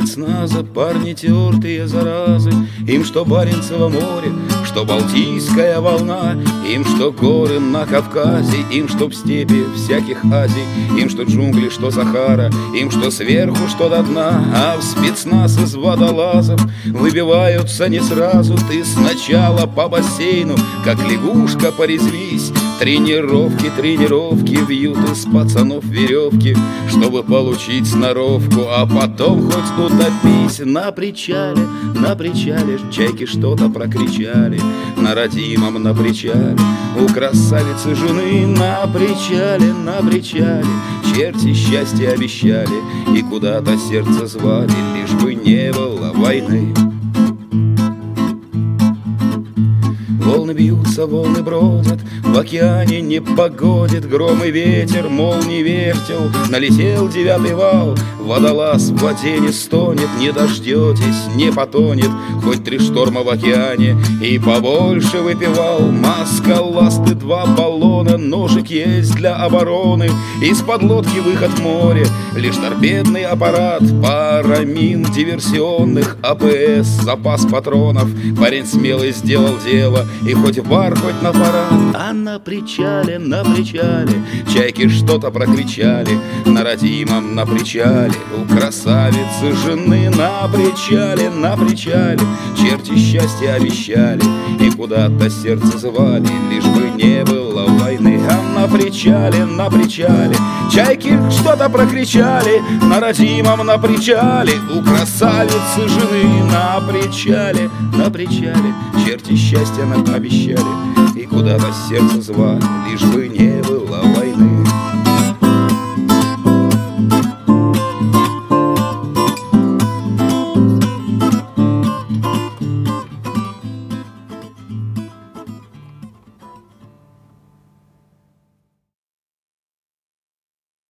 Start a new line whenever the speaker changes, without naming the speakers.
спецназа парни тертые заразы. Им что Баренцево море, что Балтийская волна, им что горы на Кавказе, им что в степи всяких Азий, им что джунгли, что Сахара, им что сверху, что до дна. А в спецназ из водолазов выбиваются не сразу. Ты сначала по бассейну, как лягушка, порезвись. Тренировки, тренировки, вьют из пацанов веревки, чтобы получить сноровку, а потом хоть утопись. На причале чайки что-то прокричали, на родимом на причале у красавицы жены. На причале черти счастье обещали и куда-то сердце звали, лишь бы не было войны. Волны бьются, волны бродят, в океане не погодит. Гром и ветер, молнии вертел, налетел 9-й вал. Водолаз в воде не стонет, не дождетесь, не потонет. Хоть 3 шторма в океане и побольше выпивал. Маска, ласты, 2 баллона, ножик есть для обороны. Из-под лодки выход в море, лишь торпедный аппарат, пара мин диверсионных, АПС, запас патронов. Парень смелый сделал дело, и хоть в бар, хоть на парад. А на причале чайки что-то прокричали, на родимом на причале у красавицы жены. На причале черти счастье обещали и куда-то сердце звали, лишь бы не было войны. А на причале чайки что-то прокричали, на родимом на причале у красавицы жены. На причале черти счастья нам обещали и куда-то сердце звали, лишь бы не было войны.